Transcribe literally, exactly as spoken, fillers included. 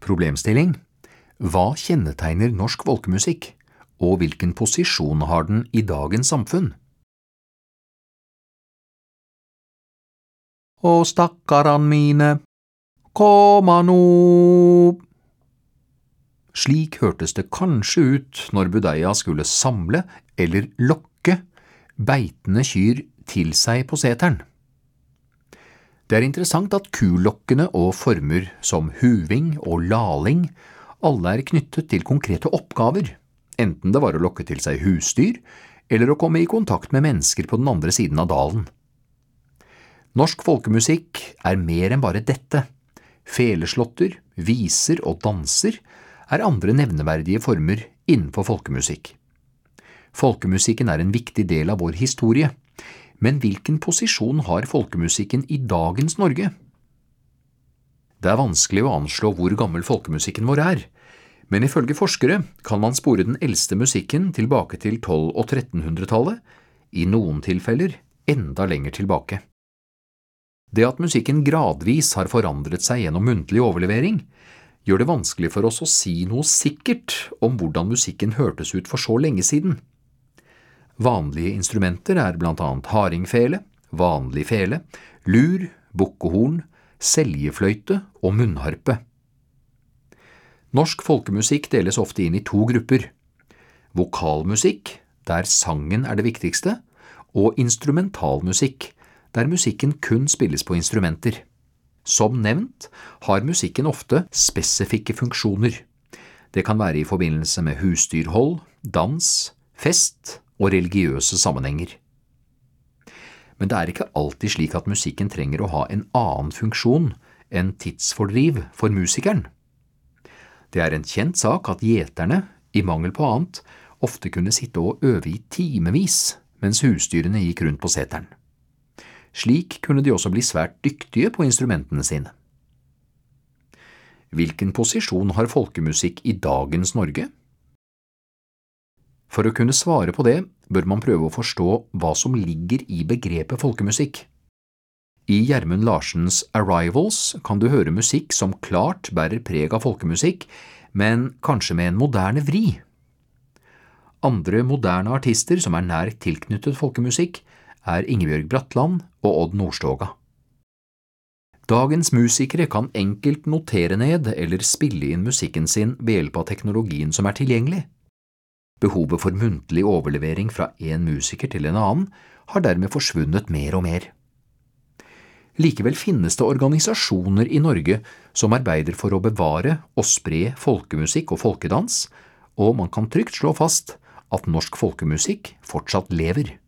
Problemstilling: Hva kjennetegner norsk folkemusikk, og hvilken posisjon har den i dagens samfunn? Å, stakkaran mine, koma nå! Slik hørtes det kanskje ut når budeia skulle samle eller lokke beitende kyr til seg på seteren. Det er interessant at kulokkene og former som huving og laling alle er knyttet til konkrete oppgaver, enten det var å lokke til seg husdyr eller å komme i kontakt med mennesker på den andre siden av dalen. Norsk folkemusikk er mer enn bare dette. Feleslåtter, viser og danser er andre nevneverdige former innenfor folkemusikk. Folkemusikken er en viktig del av vår historie. Men hvilken posisjon har folkemusikken i dagens Norge? Det er vanskelig å anslå hvor gammel folkemusikken vår er, men ifølge forskere kan man spore den eldste musikken tilbake til tolv- og trettenhundretallet, i noen tilfeller enda lenger tilbake. Det at musikken gradvis har forandret seg gjennom muntlig overlevering, gjør det vanskelig for oss å si noe sikkert om hvordan musikken hørtes ut for så lenge siden. Vanlige instrumenter er blant annet haringfele, vanlig fele, lur, bukkehorn, seljefløyte og munnharpe. Norsk folkemusikk deles ofte inn i to grupper. Vokalmusikk, der sangen er det viktigste, og instrumentalmusikk, der musikken kun spilles på instrumenter. Som nevnt har musikken ofte spesifikke funksjoner. Det kan være i forbindelse med husdyrhold, dans, fest og religiøse sammenhenger. Men det er ikke alltid slik at musikken trenger å ha en annen funksjon enn tidsfordriv for musikeren. Det er en kjent sak at gjeterne, i mangel på annet, ofte kunne sitte og øve i timevis mens husdyrene gikk rundt på seteren. Slik kunne de også bli svært dyktige på instrumentene sine. Hvilken posisjon har folkemusikk i dagens Norge? For å kunne svare på det, bør man prøve å forstå hva som ligger i begrepet folkemusikk. I Gjermund Larsens Arrivals kan du høre musikk som klart bærer preg av folkemusikk, men kanskje med en moderne vri. Andre moderne artister som er nært tilknyttet folkemusikk, er Ingebjørg Bratland og Odd Nordstoga. Dagens musikere kan enkelt notere ned eller spille inn musikken sin ved hjelp av teknologien som er tilgjengelig. Behovet for muntlig overlevering fra en musiker til en annen har dermed forsvunnet mer og mer. Likevel finnes det organisasjoner i Norge som arbeider for å bevare og spre folkemusikk og folkedans, og man kan trygt slå fast at norsk folkemusikk fortsatt lever.